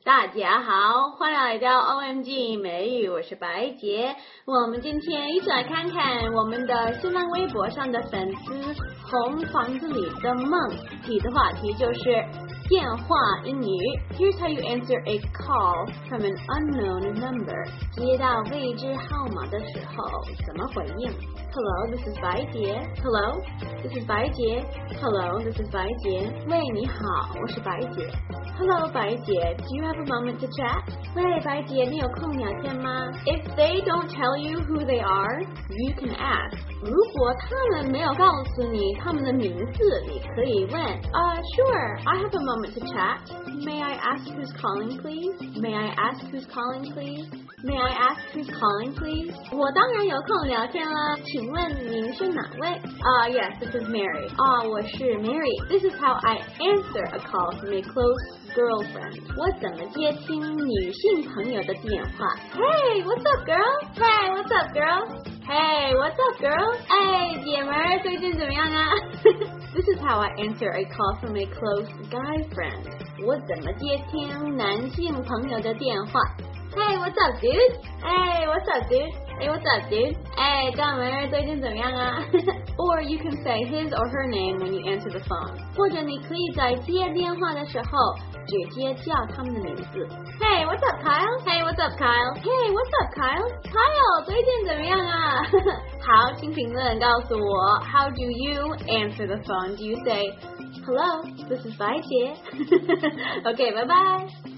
大家好，欢迎来到 OMG 美语，我是白洁。我们今天一起来看看我们的新浪微博上的粉丝红房子里的梦提的话题就是电话英语。 Here's how you answer a call from an unknown number. 接到未知号码的时候怎么回应？ Hello, this is 白洁。 Hello, this is 白洁。 Hello, this is 白洁。喂，你好，我是白洁。 Hello, 白洁。 Do you have a moment to chat? 喂，白洁，你有空聊天吗？ If they don't tell you who they are, you can ask. 如果他们没有告诉你他们的名字，你可以问Sure, I have a moment to chat. May I ask who's calling, please? May I ask who's calling, please? May I ask who's calling, please? 我当然有空聊天了，请问您是哪位？Yes, this is Mary. 我是 Mary. This is how I answer a call from a close girlfriend. 我怎么接听女性朋友的电话？ Hey, what's up, girl? Hey, what's up, girl? Hey, what's up, girl? 哎，姐们儿，最近怎么样啊？This is how I answer a call from a close guy friend. 我怎么接听男性朋友的电话？ Hey, what's up, dude? Hey, what's up, dude? Hey, what's up, dude? 哎，哥们儿，最近怎么样啊？Or you can say his or her name when you answer the phone. 或者你可以在接电话的时候直接叫他们的名字。 Hey, what's up, Kyle? Hey, what's up, Kyle? Hey, what's up, Kyle? Kyle, 最近怎么样啊好，请评论告诉我 How do you answer the phone? Do you say Hello, this is 白洁Okay, bye bye